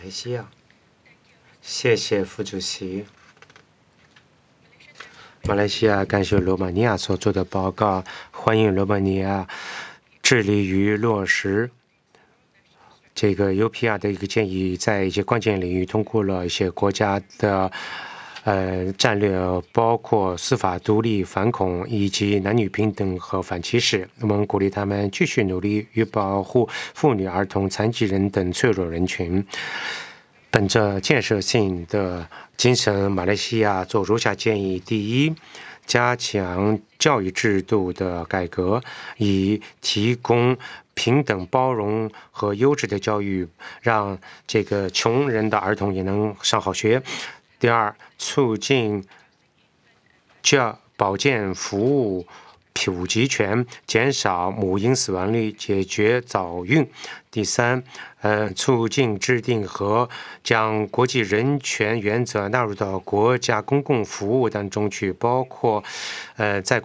来西亚。谢谢副主席。马来西亚感谢罗马尼亚所做的报告，欢迎罗马尼亚致力于落实这个 UPR 的一个建议，在一些关键领域通过了一些国家的战略，包括司法独立、反恐以及男女平等和反歧视。我们鼓励他们继续努力于保护妇女、儿童、残疾人等脆弱人群。本着建设性的精神，马来西亚做如下建议：第一，加强教育制度的改革，以提供平等、包容和优质的教育，让这个穷人的儿童也能上好学。第二，促进保健服务普及权，减少母婴死亡率，解决早孕。第三，促进制定和将国际人权原则纳入到国家公共服务当中去，包括在